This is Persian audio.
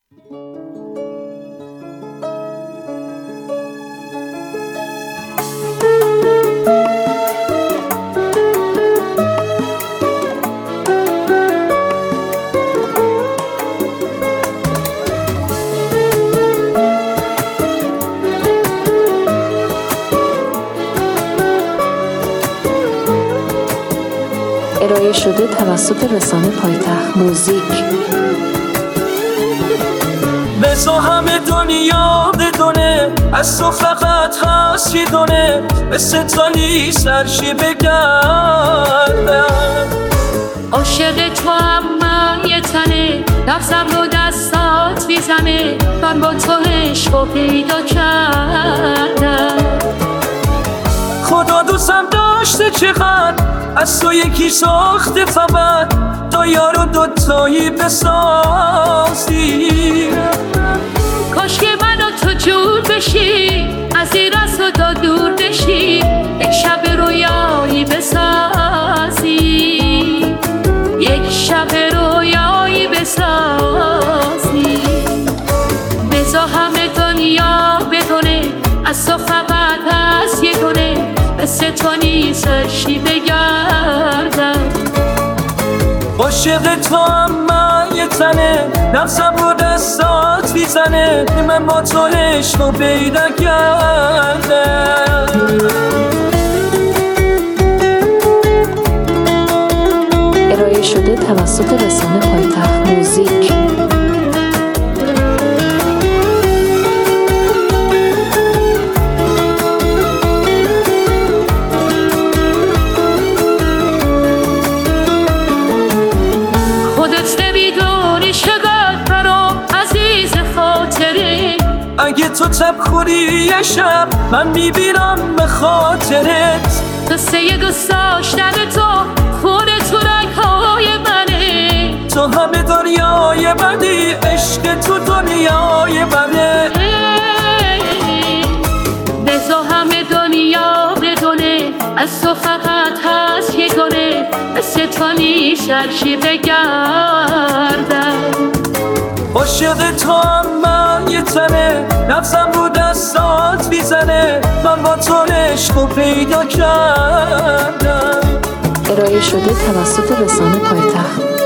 ارائه شده توسط رسانه پایتخت موزیک. بذار همه دنیا بدونه از تو فقط هست یه دونه، مثل تالی سرشی بگردم. عاشق تو هم من یه تنه، نفسم رو دستات میزنه، من با تو عشق رو پیدا کردم. خدا دوستم داشته چقدر، از تو یکی ساخته فقط، تا یارو دوتایی بسازی. کاش که من و تو جور بشی، از این از تو تا دور بشی، یک شب رویایی بسازی، یک شب رویایی بسازی. بذار همه دنیا بدونه از تو فقط هست یه دونه، مثل تو نیستشی بگردم. عاشق تو هم من یه تنه، نفسم رو دستات میزنه، من با تو عشق رو پیدا کردم. ارائه شده توسط رسانه پایتخت موزیک. اگه تو تب خوری یه شب، من میبینم به خاطرت. قصه دوست داشتن تو خود تو رگهای منه، تو همه دنیای منی، عشق تو دنیای منه. بذار همه دنیا بدونه از تو فقط هست یه دونه، مثل تو نیستشی بگردم. عاشق تو هم من یه تنه، نفسم رو دستات میزنه، من با تو عشق رو پیدا کردم. ارائه شده توسط رسانه پایتخت.